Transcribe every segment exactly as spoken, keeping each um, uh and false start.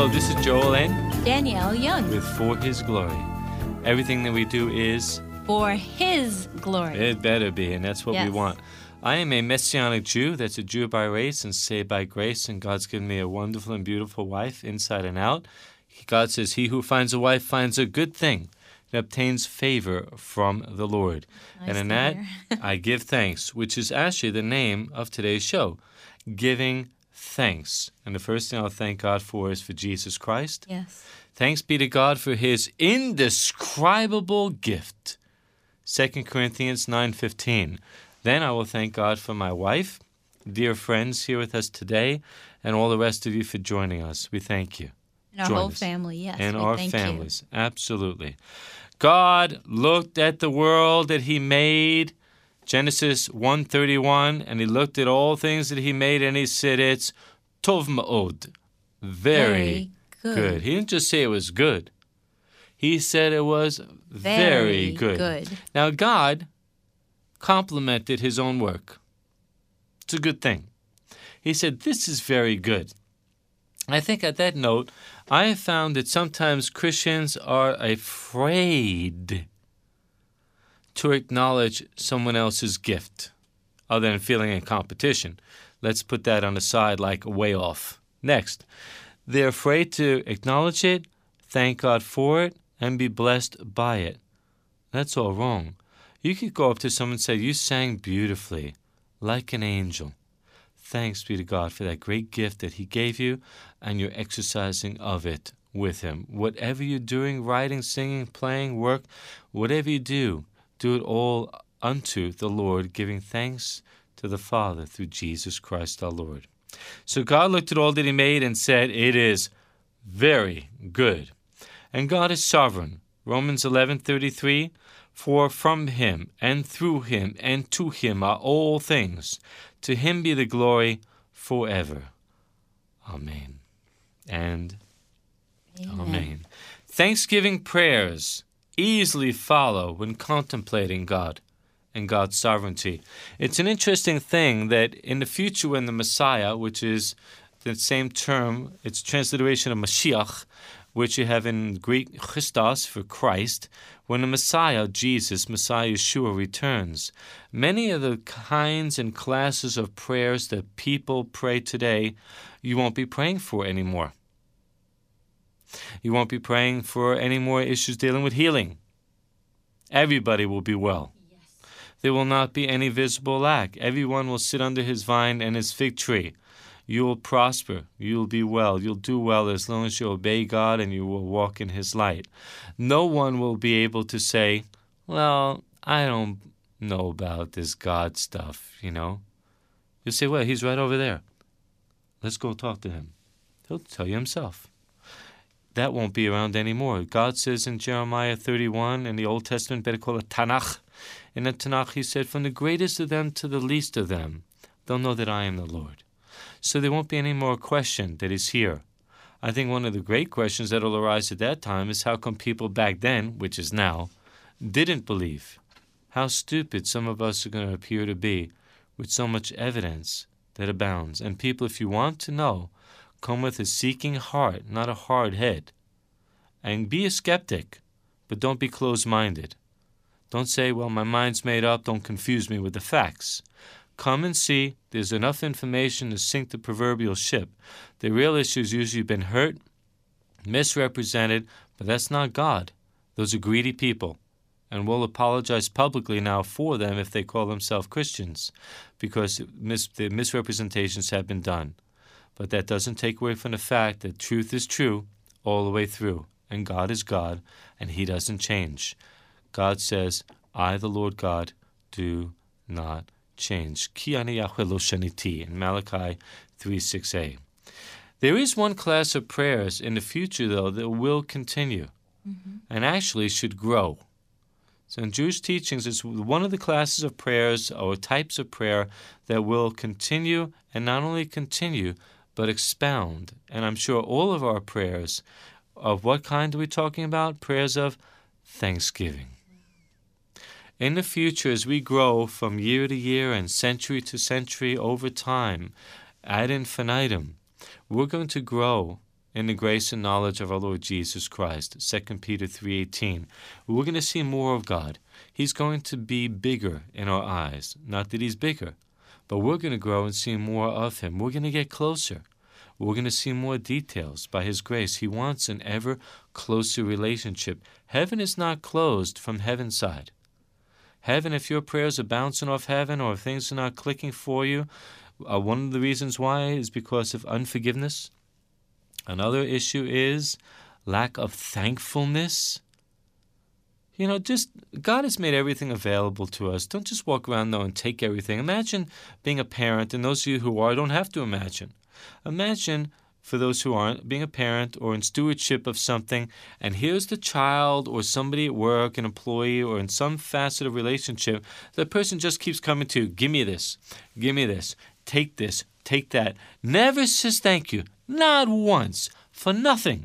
Hello, this is Joel and Danielle Young. with For His Glory. Everything that we do is For His glory. It better be, and that's what Yes. we want. I am a Messianic Jew. That's a Jew by race and saved by grace, and God's given me a wonderful and beautiful wife inside and out. God says, he who finds a wife finds a good thing and obtains favor from the Lord. Nice and in to that, hear. I give thanks, which is actually the name of today's show, Giving Thanks. And the first thing I'll thank God for is for Jesus Christ. Yes. Thanks be to God for his indescribable gift. Second Corinthians nine fifteen. Then I will thank God for my wife, dear friends here with us today, and all the rest of you for joining us. We thank you. And our Join whole us. family, yes. And we our thank families. Absolutely. God looked at the world that he made, Genesis one thirty-one, and he looked at all things that he made, and he said, it's tov ma'od. Very, Very good. good. He didn't just say it was good. He said it was very, Very good. good. Now, God complimented his own work. It's a good thing. He said, this is very good. I think at that note, I have found that sometimes Christians are afraid to acknowledge someone else's gift, other than feeling in competition. Let's put that on the side, like way off. Next, they're afraid to acknowledge it, thank God for it, and be blessed by it. That's all wrong. You could go up to someone and say, you sang beautifully, like an angel. Thanks be to God for that great gift that he gave you, and you're exercising of it with him. Whatever you're doing, writing, singing, playing, work, whatever you do, do it all unto the Lord, giving thanks to the Father through Jesus Christ our Lord. So God looked at all that he made and said, it is very good. And God is sovereign. Romans eleven thirty-three, for from him and through him and to him are all things. To him be the glory forever. Amen. And Amen. amen. Thanksgiving prayers easily follow when contemplating God and God's sovereignty. It's an interesting thing that in the future when the Messiah, which is the same term, it's transliteration of Mashiach, which you have in Greek Christos for Christ, when the Messiah, Jesus, Messiah Yeshua, returns, many of the kinds and classes of prayers that people pray today, you won't be praying for anymore. You won't be praying for any more issues dealing with healing. Everybody will be well. Yes. There will not be any visible lack. Everyone will sit under his vine and his fig tree. You will prosper. You will be well. You'll do well as long as you obey God and you will walk in his light. No one will be able to say, well, I don't know about this God stuff, you know. You'll say, well, he's right over there. Let's go talk to him. He'll tell you himself. That won't be around anymore. God says in Jeremiah thirty-one in the Old Testament, better call it Tanakh. In the Tanakh, he said, from the greatest of them to the least of them, they'll know that I am the Lord. So there won't be any more question that he's here. I think one of the great questions that will arise at that time is how come people back then, which is now, didn't believe? How stupid some of us are going to appear to be with so much evidence that abounds. And people, if you want to know, come with a seeking heart, not a hard head. And be a skeptic, but don't be closed-minded. Don't say, well, my mind's made up, don't confuse me with the facts. Come and see. There's enough information to sink the proverbial ship. The real issue's usually been hurt, misrepresented, but that's not God. Those are greedy people. And we'll apologize publicly now for them if they call themselves Christians, because mis- the misrepresentations have been done. But that doesn't take away from the fact that truth is true all the way through, and God is God, and he doesn't change. God says, I, the Lord God, do not change. Ki ani Yahweh lo shaniti, in Malachi three six a. There is one class of prayers in the future, though, that will continue mm-hmm. and actually should grow. So in Jewish teachings, it's one of the classes of prayers or types of prayer that will continue, and not only continue, but expound. And I'm sure all of our prayers, of what kind are we talking about? Prayers of thanksgiving. In the future, as we grow from year to year and century to century over time, ad infinitum, we're going to grow in the grace and knowledge of our Lord Jesus Christ. Second Peter three eighteen. We're going to see more of God. He's going to be bigger in our eyes. Not that he's bigger, but we're going to grow and see more of him. We're going to get closer. We're going to see more details by his grace. He wants an ever closer relationship. Heaven is not closed from heaven's side. Heaven, if your prayers are bouncing off heaven or if things are not clicking for you, uh, one of the reasons why is because of unforgiveness. Another issue is lack of thankfulness. You know, just God has made everything available to us. Don't just walk around, though, and take everything. Imagine being a parent, and those of you who are don't have to imagine. Imagine, for those who aren't, being a parent or in stewardship of something, and here's the child or somebody at work, an employee, or in some facet of relationship, the person just keeps coming to you, give me this, give me this, take this, take that. Never says thank you, not once, for nothing.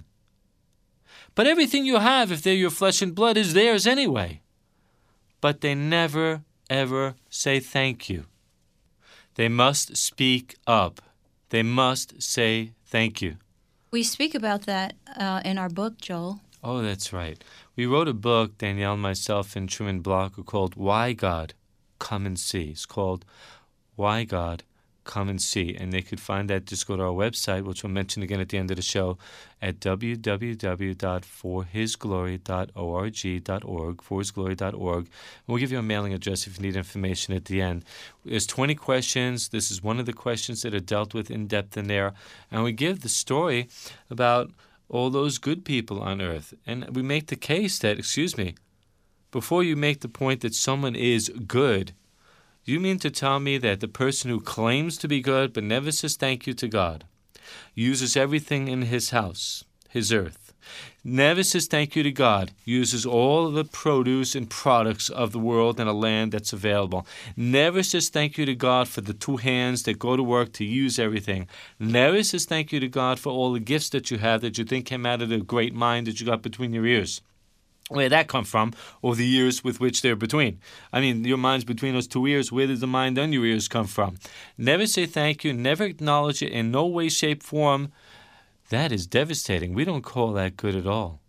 But everything you have, if they're your flesh and blood, is theirs anyway. But they never, ever say thank you. They must speak up. They must say thank you. We speak about that uh, in our book, Joel. Oh, that's right. We wrote a book, Danielle, myself, and Truman Block, called Why God, Come and See. It's called Why God, Come and See. And they could find that. Just go to our website, which we'll mention again at the end of the show, at w w w dot for his glory dot org dot org, for his glory dot org. We'll give you a mailing address if you need information at the end. There's twenty questions. This is one of the questions that are dealt with in depth in there. And we give the story about all those good people on earth. And we make the case that, excuse me, before you make the point that someone is good, you mean to tell me that the person who claims to be good but never says thank you to God, uses everything in his house, his earth, never says thank you to God, uses all the produce and products of the world and a land that's available, never says thank you to God for the two hands that go to work to use everything, never says thank you to God for all the gifts that you have that you think came out of the great mind that you got between your ears. Where did that come from, or the ears with which they're between? I mean, your mind's between those two ears. Where did the mind on your ears come from? Never say thank you, never acknowledge it in no way, shape, form. That is devastating. We don't call that good at all.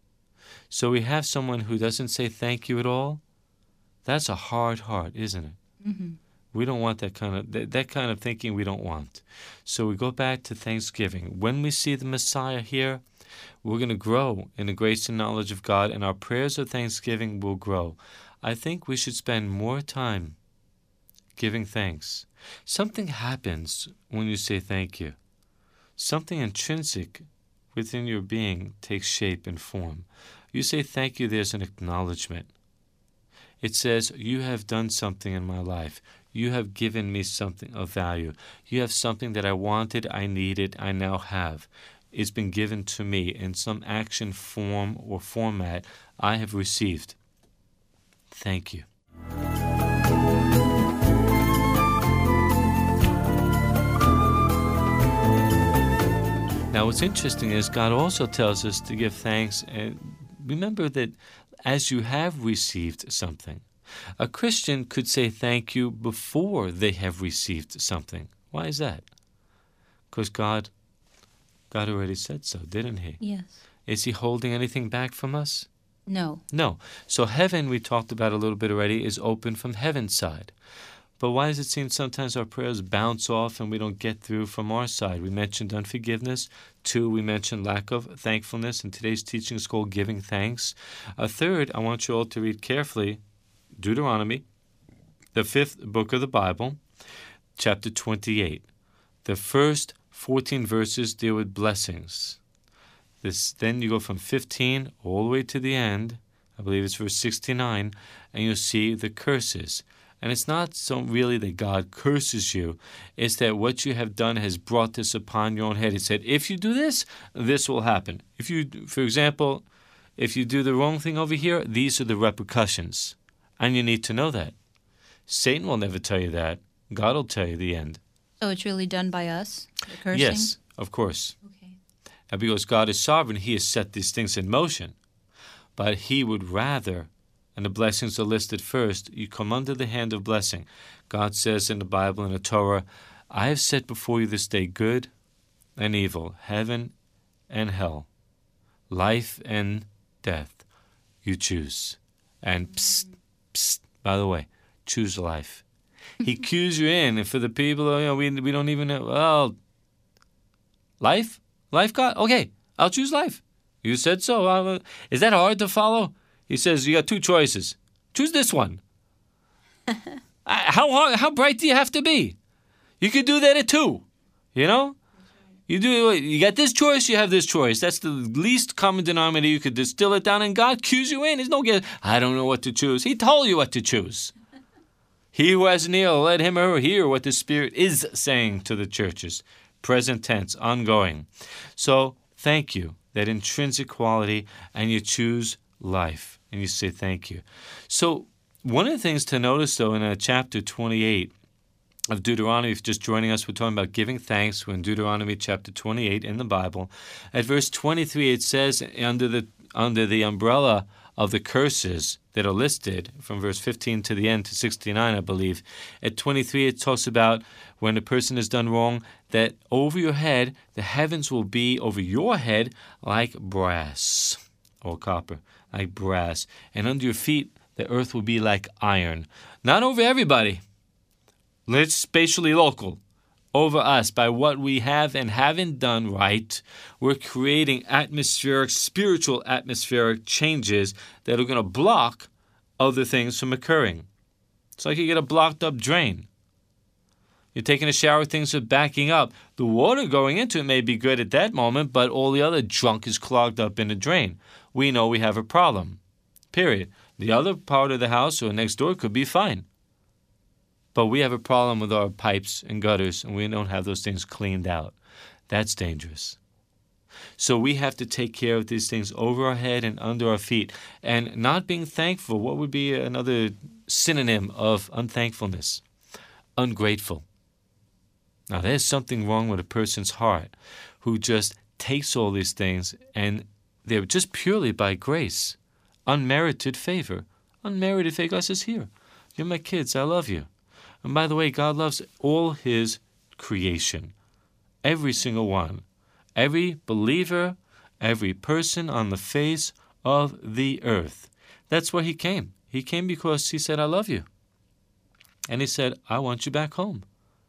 So we have someone who doesn't say thank you at all. That's a hard heart, isn't it? Mm-hmm. We don't want that kind of that, that kind of thinking. We don't want. So we go back to Thanksgiving. When we see the Messiah here, we're going to grow in the grace and knowledge of God, and our prayers of thanksgiving will grow. I think we should spend more time giving thanks. Something happens when you say thank you. Something intrinsic within your being takes shape and form. You say thank you, there's an acknowledgement. It says, you have done something in my life. You have given me something of value. You have something that I wanted, I needed, I now have. It's been given to me in some action form or format I have received. Thank you. Now, what's interesting is God also tells us to give thanks. And remember that as you have received something, a Christian could say thank you before they have received something. Why is that? Because God God already said so, didn't he? Yes. Is he holding anything back from us? No. No. So heaven, we talked about a little bit already, is open from heaven's side. But why does it seem sometimes our prayers bounce off and we don't get through from our side? We mentioned unforgiveness. Two, we mentioned lack of thankfulness. And today's teaching is called Giving Thanks. A third, I want you all to read carefully Deuteronomy, the fifth book of the Bible, chapter twenty-eight. The first fourteen verses deal with blessings. This, then you go from fifteen all the way to the end, I believe it's verse sixty-nine, and you'll see the curses. And it's not so really that God curses you. It's that what you have done has brought this upon your own head. He said, if you do this, this will happen. If you, for example, if you do the wrong thing over here, these are the repercussions. And you need to know that. Satan will never tell you that. God will tell you the end. So it's really done by us, the cursing? Yes, of course. Okay. And because God is sovereign, he has set these things in motion. But he would rather, and the blessings are listed first, you come under the hand of blessing. God says in the Bible, in the Torah, I have set before you this day good and evil, heaven and hell, life and death. You choose. And psst, psst, by the way, choose life. He cues you in, and for the people, you know, we we don't even know. Well, life, life, God. Okay, I'll choose life. You said so. Uh, is that hard to follow? He says you got two choices. Choose this one. how hard, how bright do you have to be? You could do that at two. You know, you do. You got this choice. You have this choice. That's the least common denominator. You could distill it down, and God cues you in. There's no guess. I don't know what to choose. He told you what to choose. He who has an ear, let him or her hear what the Spirit is saying to the churches. Present tense, ongoing. So thank you, that intrinsic quality, and you choose life, and you say thank you. So one of the things to notice, though, in uh, chapter twenty-eight of Deuteronomy, if you're just joining us, we're talking about giving thanks. We're in Deuteronomy chapter twenty-eight in the Bible. At verse twenty-three, it says, under the under the umbrella of the curses that are listed from verse fifteen to the end to sixty-nine, I believe. At twenty-three, it talks about when a person has done wrong, that over your head, the heavens will be over your head like brass or copper, like brass. And under your feet, the earth will be like iron. Not over everybody. Let's spatially local. Over us, by what we have and haven't done right, we're creating atmospheric, spiritual atmospheric changes that are going to block other things from occurring. It's like you get a blocked up drain. You're taking a shower, things are backing up. The water going into it may be good at that moment, but all the other junk is clogged up in the drain. We know we have a problem. Period. The other part of the house or next door could be fine. But we have a problem with our pipes and gutters, and we don't have those things cleaned out. That's dangerous. So we have to take care of these things over our head and under our feet. And not being thankful, what would be another synonym of unthankfulness? Ungrateful. Now, there's something wrong with a person's heart who just takes all these things, and they're just purely by grace. Unmerited favor. Unmerited favor. God says, here, you're my kids, I love you. And by the way, God loves all his creation, every single one, every believer, every person on the face of the earth. That's why he came. He came because he said, I love you. And he said, I want you back home.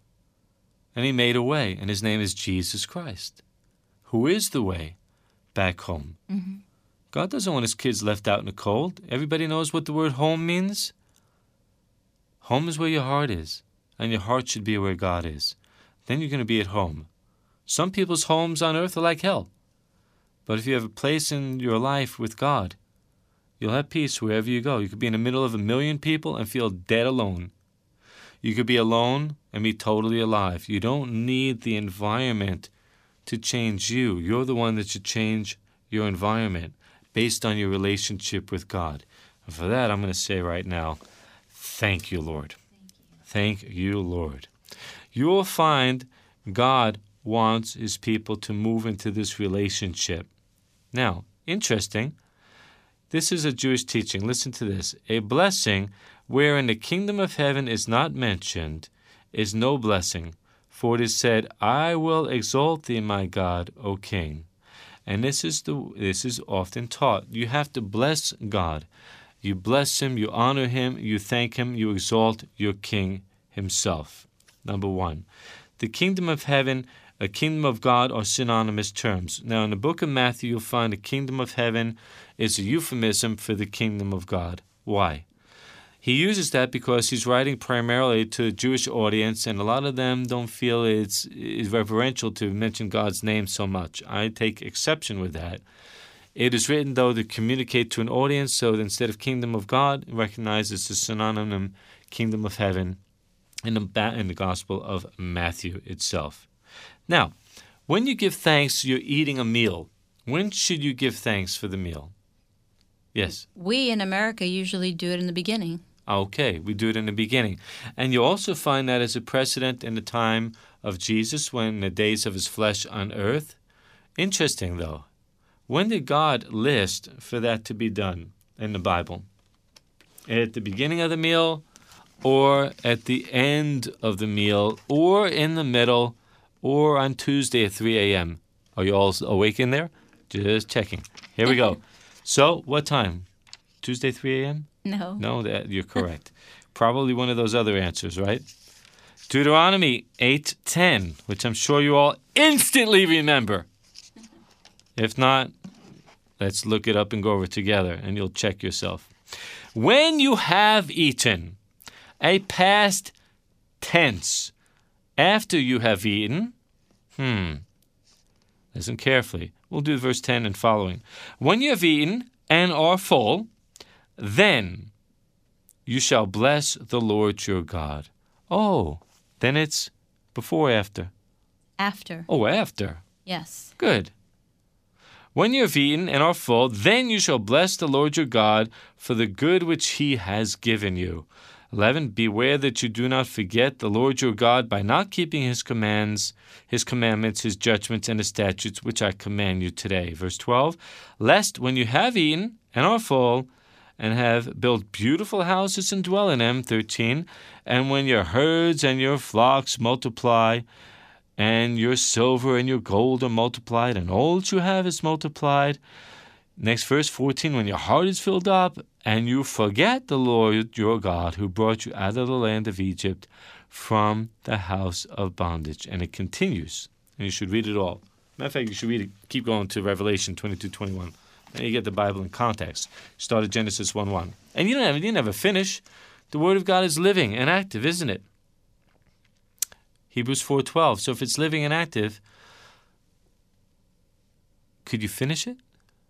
And he made a way, and his name is Jesus Christ, who is the way back home. Mm-hmm. God doesn't want his kids left out in the cold. Everybody knows what the word home means. Home is where your heart is, and your heart should be where God is. Then you're going to be at home. Some people's homes on earth are like hell. But if you have a place in your life with God, you'll have peace wherever you go. You could be in the middle of a million people and feel dead alone. You could be alone and be totally alive. You don't need the environment to change you. You're the one that should change your environment based on your relationship with God. And for that, I'm going to say right now, thank you, Lord. Thank you, Thank you, Lord. You will find God wants his people to move into this relationship. Now, interesting. This is a Jewish teaching. Listen to this. A blessing wherein the kingdom of heaven is not mentioned is no blessing. For it is said, I will exalt thee, my God, O King. And this is the this is often taught. You have to bless God. You bless him, you honor him, you thank him, you exalt your King himself. Number one. The kingdom of heaven, a kingdom of God are synonymous terms. Now, in the book of Matthew, you'll find the kingdom of heaven is a euphemism for the kingdom of God. Why? He uses that because he's writing primarily to a Jewish audience, and a lot of them don't feel it's, it's reverential to mention God's name so much. I take exception with that. It is written, though, to communicate to an audience, so that instead of kingdom of God, recognize it's a synonym, kingdom of heaven, in the, in the Gospel of Matthew itself. Now, when you give thanks, you're eating a meal. When should you give thanks for the meal? Yes? We in America usually do it in the beginning. Okay, we do it in the beginning. And you also find that as a precedent in the time of Jesus, when the days of his flesh on earth. Interesting, though. When did God list for that to be done in the Bible? At the beginning of the meal, or at the end of the meal, or in the middle, or on Tuesday at three a.m.? Are you all awake in there? Just checking. Here we go. So, what time? Tuesday, three a.m.? No. No, that, you're correct. Probably one of those other answers, right? Deuteronomy eight ten, which I'm sure you all instantly remember. If not, let's look it up and go over it together, and you'll check yourself. When you have eaten, a past tense, after you have eaten, hmm, listen carefully. We'll do verse ten and following. When you have eaten and are full, then you shall bless the Lord your God. Oh, then it's before or after? After. Oh, after. Yes. Good. When you have eaten and are full, then you shall bless the Lord your God for the good which he has given you. eleven. Beware that you do not forget the Lord your God by not keeping his commands, his commandments, his judgments, and his statutes, which I command you today. Verse twelve. Lest when you have eaten and are full, and have built beautiful houses and dwell in them, thirteen, and when your herds and your flocks multiply, and your silver and your gold are multiplied, and all that you have is multiplied. Next verse, fourteen, when your heart is filled up, and you forget the Lord your God, who brought you out of the land of Egypt from the house of bondage. And it continues, and you should read it all. Matter of fact, you should read it, keep going to Revelation twenty-two twenty-one. And you get the Bible in context. Start at Genesis one one. And you don't have, you never finish. The Word of God is living and active, isn't it? Hebrews four twelve. So if it's living and active, could you finish it?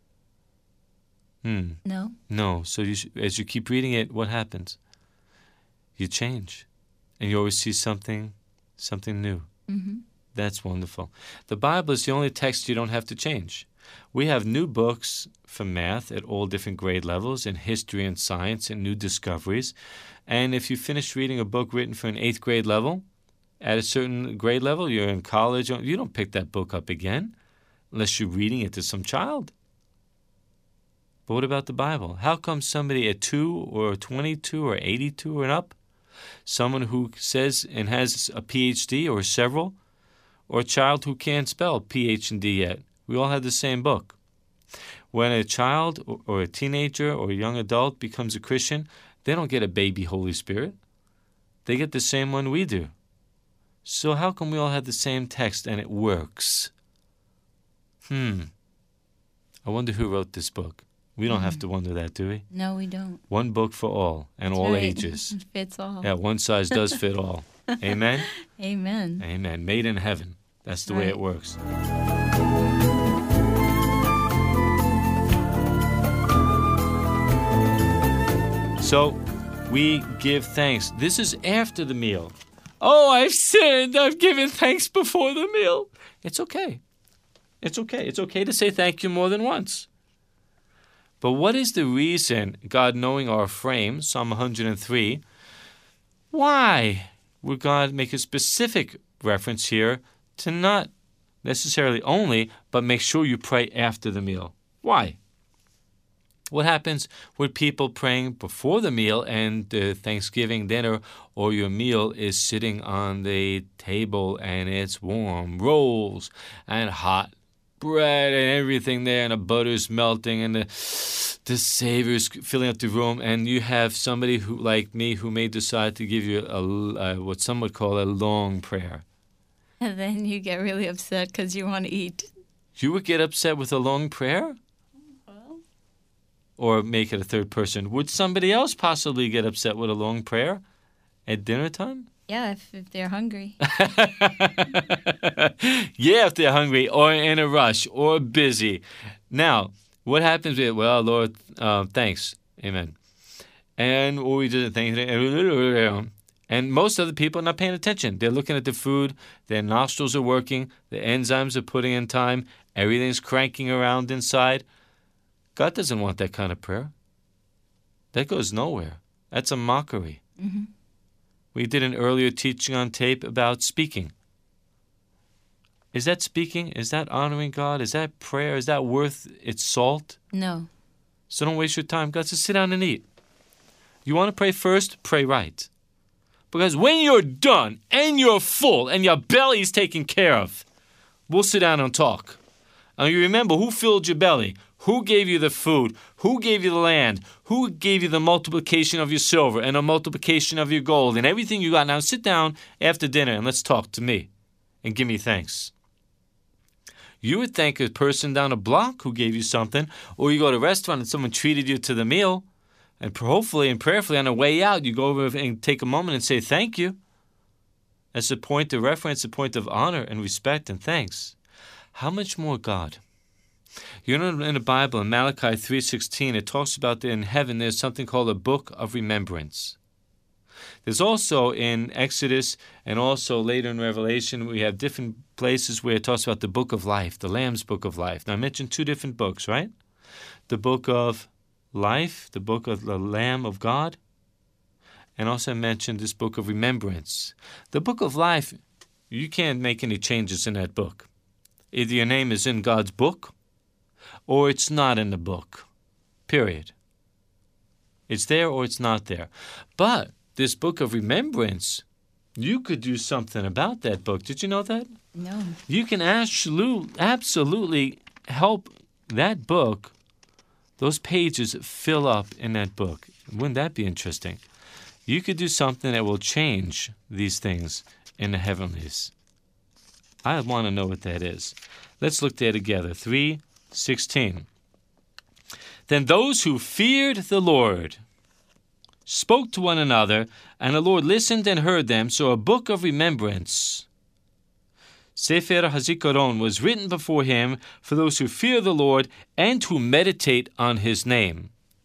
Hmm. No. No. So you sh- as you keep reading it, what happens? You change. And you always see something, something new. Mm-hmm. That's wonderful. The Bible is the only text you don't have to change. We have new books for math at all different grade levels, in history and science, and new discoveries. And if you finish reading a book written for an eighth grade level, at a certain grade level, you're in college, you don't pick that book up again unless you're reading it to some child. But what about the Bible? How come somebody at two or twenty-two or eighty-two and up, someone who says and has a P H D or several, or a child who can't spell P H and D yet, we all have the same book. When a child or a teenager or a young adult becomes a Christian, they don't get a baby Holy Spirit. They get the same one we do. So how come we all have the same text and it works? Hmm. I wonder who wrote this book. We don't mm. have to wonder that, do we? No, we don't. One book for all and That's all right. ages. It fits all. Yeah, one size does fit all. Amen? Amen. Amen. Made in heaven. That's the right. way it works. So we give thanks. This is after the meal. Oh, I've sinned. I've given thanks before the meal. It's okay. It's okay. It's okay to say thank you more than once. But what is the reason, God knowing our frame, Psalm one hundred three, why would God make a specific reference here to not necessarily only, but make sure you pray after the meal? Why? What happens with people praying before the meal and the Thanksgiving dinner or your meal is sitting on the table and it's warm, rolls and hot bread and everything there, and the butter's melting and the, the savor's filling up the room, and you have somebody who, like me, who may decide to give you a, uh, what some would call a long prayer. And then you get really upset because you want to eat. You would get upset with a long prayer? Well. Or make it a third person. Would somebody else possibly get upset with a long prayer at dinner time? Yeah, if, if they're hungry. Yeah, if they're hungry or in a rush or busy. Now, what happens with, well, Lord, uh, thanks. Amen. And or we just thank and most other people are not paying attention. They're looking at the food. Their nostrils are working. The enzymes are putting in time. Everything's cranking around inside. God doesn't want that kind of prayer. That goes nowhere. That's a mockery. Mm-hmm. We did an earlier teaching on tape about speaking. Is that speaking? Is that honoring God? Is that prayer? Is that worth its salt? No. So don't waste your time. God says, sit down and eat. You want to pray first? Pray right. Because when you're done and you're full and your belly's taken care of, we'll sit down and talk. And you remember who filled your belly, who gave you the food, who gave you the land, who gave you the multiplication of your silver and the multiplication of your gold and everything you got. Now sit down after dinner and let's talk to me and give me thanks. You would thank a person down a block who gave you something, or you go to a restaurant and someone treated you to the meal, and hopefully and prayerfully on the way out, you go over and take a moment and say thank you. That's a point of reference, a point of honor and respect and thanks. How much more God? You know, in the Bible, in Malachi three sixteen, it talks about that in heaven there's something called a book of remembrance. There's also in Exodus and also later in Revelation, we have different places where it talks about the book of life, the Lamb's book of life. Now, I mentioned two different books, right? The book of life, the book of the Lamb of God, and also I mentioned this book of remembrance. The book of life, you can't make any changes in that book. Either your name is in God's book or it's not in the book, period. It's there or it's not there. But this book of remembrance, you could do something about that book. Did you know that? No. You can absolute, absolutely help that book, those pages fill up in that book. Wouldn't that be interesting? You could do something that will change these things in the heavenlies. I want to know what that is. Let's look there together. three sixteen. Then those who feared the Lord spoke to one another, and the Lord listened and heard them. So a book of remembrance, Sefer HaZikaron, was written before him for those who fear the Lord and who meditate on his name.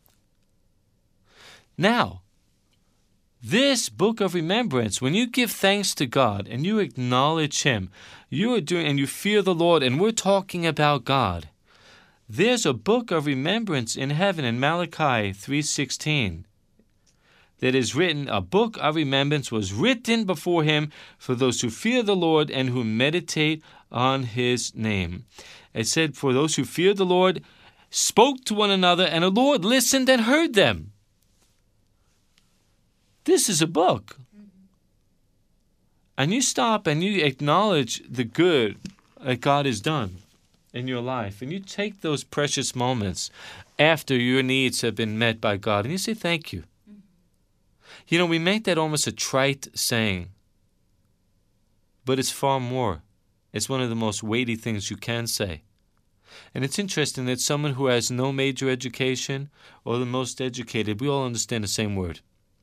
Now, this book of remembrance, when you give thanks to God and you acknowledge him, you are doing, and you fear the Lord, and we're talking about God. There's a book of remembrance in heaven in Malachi three sixteen that is written. A book of remembrance was written before him for those who fear the Lord and who meditate on his name. It said, for those who fear the Lord spoke to one another, and the Lord listened and heard them. This is a book. And you stop and you acknowledge the good that God has done in your life. And you take those precious moments after your needs have been met by God, and you say thank you. You know, we make that almost a trite saying, but it's far more. It's one of the most weighty things you can say. And it's interesting that someone who has no major education or the most educated, we all understand the same word.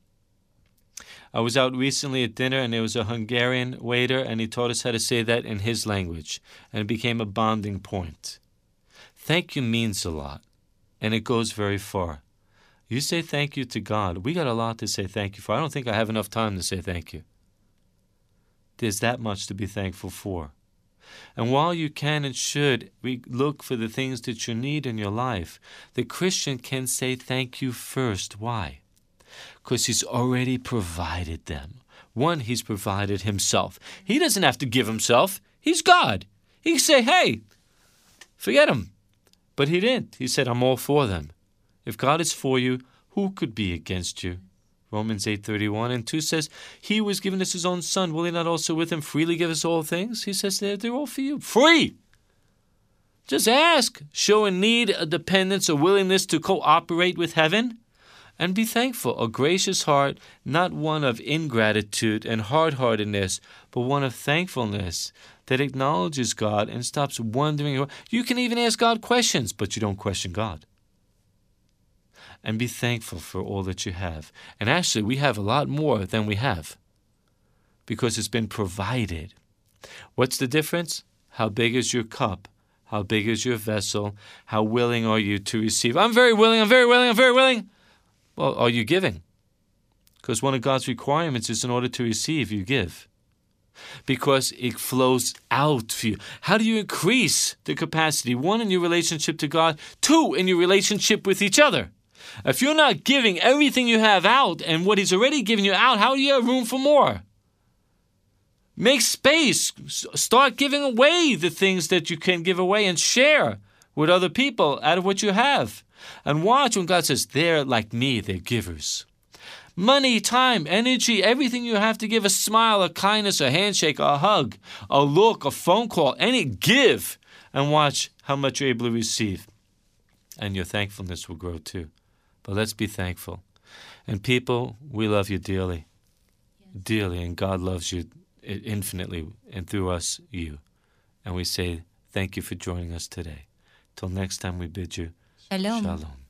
I was out recently at dinner, and there was a Hungarian waiter, and he taught us how to say that in his language, and it became a bonding point. Thank you means a lot, and it goes very far. You say thank you to God. We got a lot to say thank you for. I don't think I have enough time to say thank you. There's that much to be thankful for. And while you can and should we look for the things that you need in your life, the Christian can say thank you first. Why? Because he's already provided them. One, he's provided himself. He doesn't have to give himself. He's God. He can say, hey, forget him. But he didn't. He said, I'm all for them. If God is for you, who could be against you? Romans eight thirty-one and two says, he who has given us his own son, will he not also with him freely give us all things? He says they're, they're all for you. Free. Just ask. Show a need, a dependence, a willingness to cooperate with heaven. And be thankful, a gracious heart, not one of ingratitude and hard-heartedness, but one of thankfulness that acknowledges God and stops wondering. You can even ask God questions, but you don't question God. And be thankful for all that you have. And actually, we have a lot more than we have because it's been provided. What's the difference? How big is your cup? How big is your vessel? How willing are you to receive? I'm very willing, I'm very willing, I'm very willing. Well, are you giving? Because one of God's requirements is in order to receive, you give. Because it flows out for you. How do you increase the capacity? One, in your relationship to God. Two, in your relationship with each other. If you're not giving everything you have out and what he's already given you out, how do you have room for more? Make space. Start giving away the things that you can give away and share with other people out of what you have. And watch when God says, they're like me, they're givers. Money, time, energy, everything you have to give, a smile, a kindness, a handshake, a hug, a look, a phone call, any give. and watch how much you're able to receive. And your thankfulness will grow too. But let's be thankful. And people, we love you dearly, yes. dearly, and God loves you infinitely, and through us, you. And we say thank you for joining us today. Till next time, we bid you Shalom. Shalom.